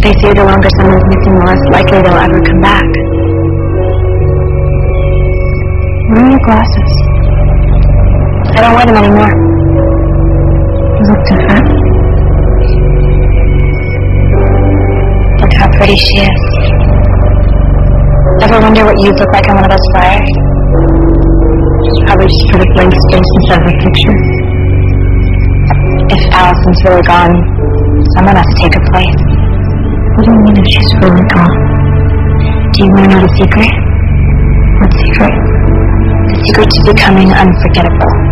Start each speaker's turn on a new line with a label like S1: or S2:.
S1: They say the longer someone's missing, the less likely they'll ever come back. Where are your glasses? I don't wear them anymore. You look different. Look how pretty she is. Ever wonder what you'd look like on one of those flyers? Probably just put a blank space instead of a picture. If Allison's really gone, someone has to take her place. What do you mean if she's really gone? Do you want to know the secret? What secret? The secret to becoming unforgettable.